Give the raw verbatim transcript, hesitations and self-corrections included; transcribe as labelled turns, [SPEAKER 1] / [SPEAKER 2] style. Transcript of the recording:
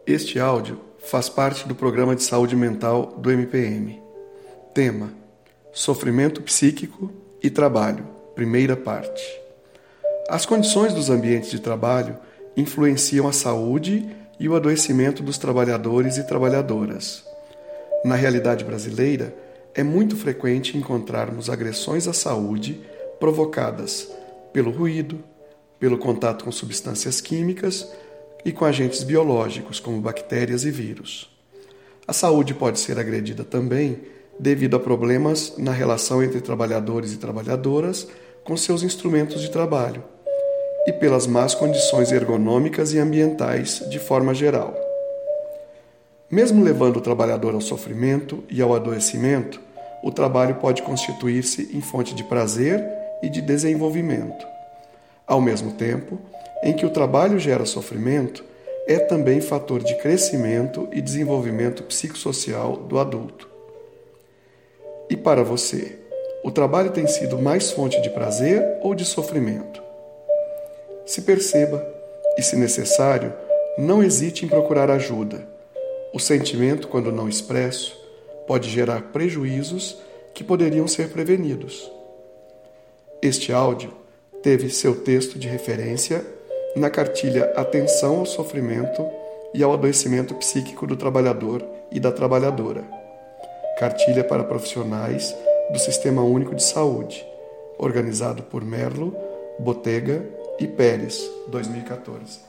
[SPEAKER 1] Este áudio faz parte do Programa de Saúde Mental do M P M. Tema: Sofrimento psíquico e trabalho, primeira parte. As condições dos ambientes de trabalho influenciam a saúde e o adoecimento dos trabalhadores e trabalhadoras. Na realidade brasileira, é muito frequente encontrarmos agressões à saúde provocadas pelo ruído, pelo contato com substâncias químicas e com agentes biológicos, como bactérias e vírus. A saúde pode ser agredida também devido a problemas na relação entre trabalhadores e trabalhadoras com seus instrumentos de trabalho e pelas más condições ergonômicas e ambientais de forma geral. Mesmo levando o trabalhador ao sofrimento e ao adoecimento, o trabalho pode constituir-se em fonte de prazer e de desenvolvimento. Ao mesmo tempo em que o trabalho gera sofrimento, é também fator de crescimento e desenvolvimento psicossocial do adulto. E para você, o trabalho tem sido mais fonte de prazer ou de sofrimento? Se perceba e, se necessário, não hesite em procurar ajuda. O sentimento, quando não expresso, pode gerar prejuízos que poderiam ser prevenidos. Este áudio teve seu texto de referência na cartilha Atenção ao Sofrimento e ao Adoecimento Psíquico do Trabalhador e da Trabalhadora, cartilha para profissionais do Sistema Único de Saúde, organizado por Merlo, Botega e Pérez, dois mil e quatorze.